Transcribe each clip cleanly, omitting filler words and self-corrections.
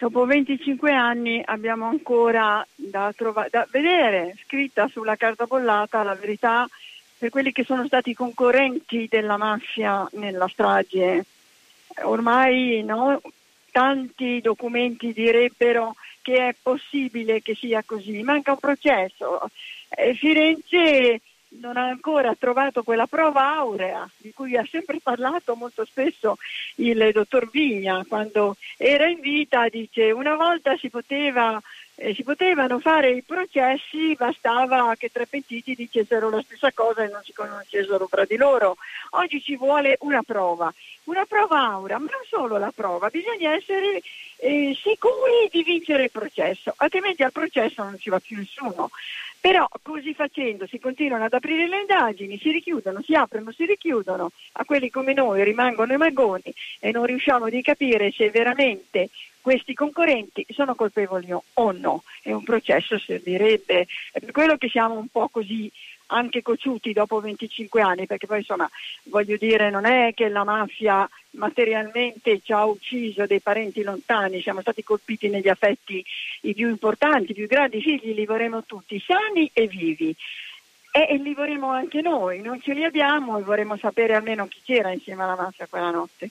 Dopo 25 anni abbiamo ancora da vedere scritta sulla carta bollata la verità per quelli che sono stati i concorrenti della mafia nella strage. Ormai no, tanti documenti direbbero che è possibile che sia così. Manca un processo. Firenze non ha ancora trovato quella prova aurea di cui ha sempre parlato molto spesso il dottor Vigna quando era in vita. Dice una volta si potevano fare i processi, bastava che tre pentiti dicessero la stessa cosa e non si conoscessero fra di loro. Oggi ci vuole una prova aurea, ma non solo la prova, bisogna essere sicuri di vincere il processo, altrimenti al processo non ci va più nessuno. Però così facendo si continuano ad aprire le indagini, si richiudono, si aprono, si richiudono, a quelli come noi rimangono i magoni e non riusciamo di capire se veramente questi concorrenti sono colpevoli o no. E un processo servirebbe, è per quello che siamo un po' così anche cocciuti dopo 25 anni, perché poi insomma voglio dire non è che la mafia materialmente ci ha ucciso dei parenti lontani, siamo stati colpiti negli affetti i più importanti, i più grandi, i figli li vorremmo tutti sani e vivi e li vorremmo anche noi, non ce li abbiamo e vorremmo sapere almeno chi c'era insieme alla mafia quella notte.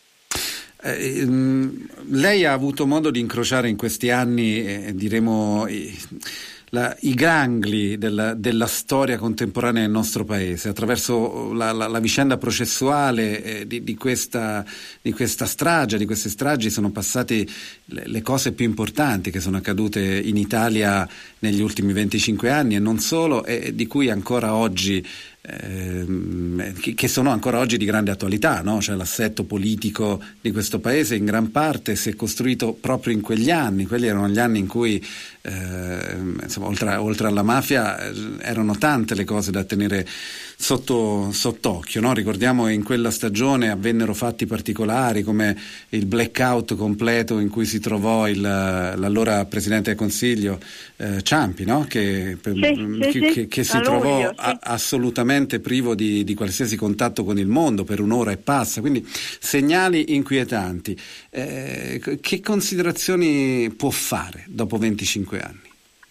Lei ha avuto modo di incrociare in questi anni, diremo, i gangli della storia contemporanea del nostro paese attraverso la vicenda processuale di questa strage. Di queste stragi sono passate le cose più importanti che sono accadute in Italia negli ultimi 25 anni e non solo, e di cui ancora oggi che sono ancora oggi di grande attualità, no? Cioè l'assetto politico di questo paese in gran parte si è costruito proprio in quegli anni. Quelli erano gli anni in cui insomma, oltre alla mafia erano tante le cose da tenere sott'occhio, no? Ricordiamo che in quella stagione avvennero fatti particolari come il blackout completo in cui si trovò l'allora Presidente del Consiglio Ciampi, no? Che si trovò assolutamente privo di qualsiasi contatto con il mondo per un'ora e passa, quindi segnali inquietanti. Che considerazioni può fare dopo 25 anni?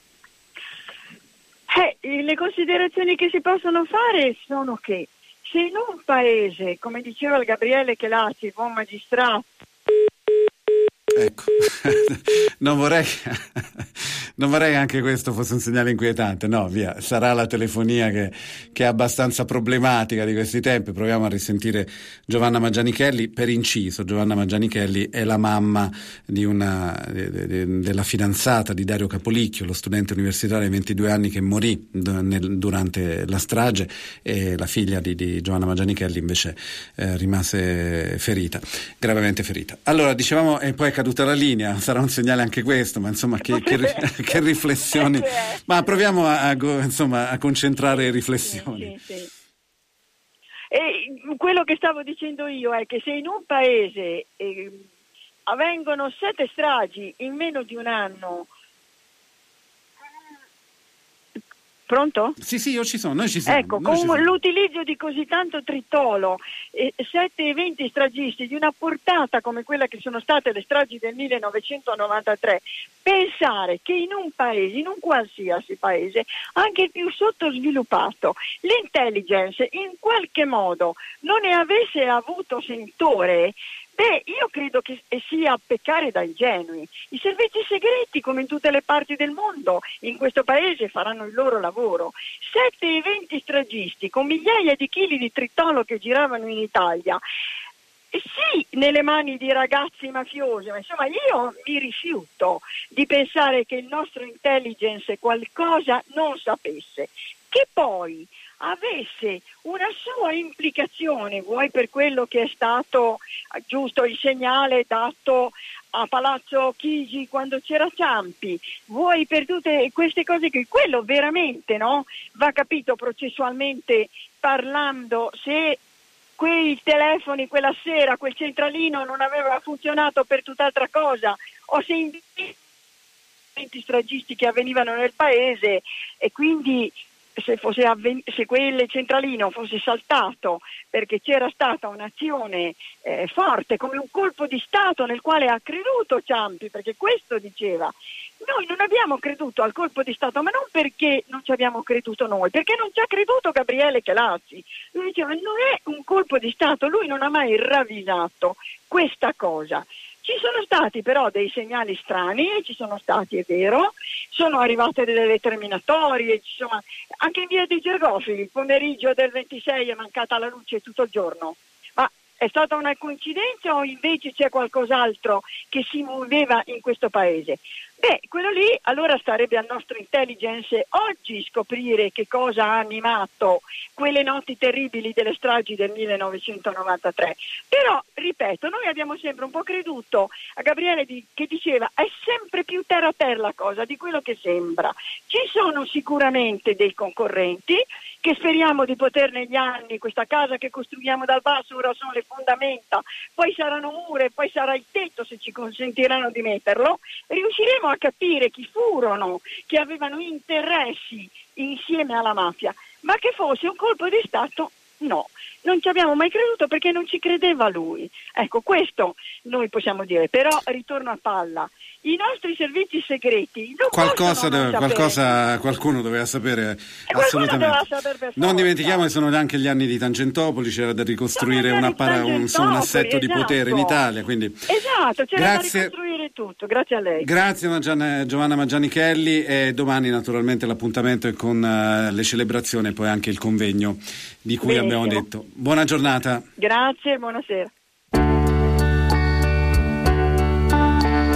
Le considerazioni che si possono fare sono che se in un paese, come diceva il Gabriele Chelazzi, il buon magistrato, ecco, non vorrei che anche questo fosse un segnale inquietante. No, via, sarà la telefonia che è abbastanza problematica di questi tempi. Proviamo a risentire Giovanna Mangianichelli. Per inciso, Giovanna Mangianichelli è la mamma della fidanzata di Dario Capolicchio, lo studente universitario di 22 anni che morì durante la strage, e la figlia di Giovanna Mangianichelli invece rimase gravemente ferita. Allora, dicevamo, e poi è caduta la linea, sarà un segnale anche questo, ma insomma che riflessioni, ma proviamo a concentrare riflessioni. Sì. E quello che stavo dicendo io è che se in un paese avvengono 7 stragi in meno di un anno. Pronto? Sì, io ci sono, noi ci siamo. Ecco, con l'utilizzo di così tanto tritolo, 7 eventi stragisti di una portata come quella che sono state le stragi del 1993, pensare che in un paese, in un qualsiasi paese, anche il più sottosviluppato, l'intelligence in qualche modo non ne avesse avuto sentore, io credo che sia peccare da ingenui. I servizi segreti, come in tutte le parti del mondo, in questo paese faranno il loro lavoro. 7 eventi stragisti con migliaia di chili di tritolo che giravano in Italia. Sì, nelle mani di ragazzi mafiosi, ma insomma io mi rifiuto di pensare che il nostro intelligence qualcosa non sapesse. Che poi avesse una sua implicazione, vuoi per quello che è stato giusto il segnale dato a Palazzo Chigi quando c'era Ciampi, vuoi per tutte queste cose che quello veramente, no? Va capito processualmente parlando, se quei telefoni quella sera, quel centralino non aveva funzionato per tutt'altra cosa, o se invece stragisti che avvenivano nel paese e quindi se quel centralino fosse saltato perché c'era stata un'azione forte, come un colpo di Stato nel quale ha creduto Ciampi, perché questo diceva. Noi non abbiamo creduto al colpo di Stato, ma non perché non ci abbiamo creduto noi, perché non ci ha creduto Gabriele Chelazzi. Lui diceva non è un colpo di Stato, lui non ha mai ravvisato questa cosa. Ci sono stati però dei segnali strani, ci sono stati, è vero, sono arrivate delle lettere minatorie, anche in via dei Gergofili, il pomeriggio del 26 è mancata la luce tutto il giorno. Ma è stata una coincidenza o invece c'è qualcos'altro che si muoveva in questo paese? Quello lì allora starebbe al nostro intelligence oggi scoprire che cosa ha animato quelle notti terribili delle stragi del 1993. Però, ripeto, noi abbiamo sempre un po' creduto a Gabriele che diceva è sempre più terra la cosa di quello che sembra. Ci sono sicuramente dei concorrenti che speriamo di poter negli anni, questa casa che costruiamo dal basso, ora sono le fondamenta, poi saranno mura e poi sarà il tetto se ci consentiranno di metterlo, riusciremo a capire chi furono, che avevano interessi insieme alla mafia, ma che fosse un colpo di Stato no, non ci abbiamo mai creduto perché non ci credeva lui. Ecco, questo noi possiamo dire, però ritorno a palla. I nostri servizi segreti non qualcuno doveva sapere assolutamente. Non dimentichiamo che sono anche gli anni di Tangentopoli, c'era da ricostruire un assetto di potere in Italia, quindi esatto, c'era da ricostruire tutto. Grazie a lei. Grazie Giovanna Mangianichelli, e domani naturalmente l'appuntamento è con le celebrazioni e poi anche il convegno di cui abbiamo detto. Buona giornata. Grazie, buonasera.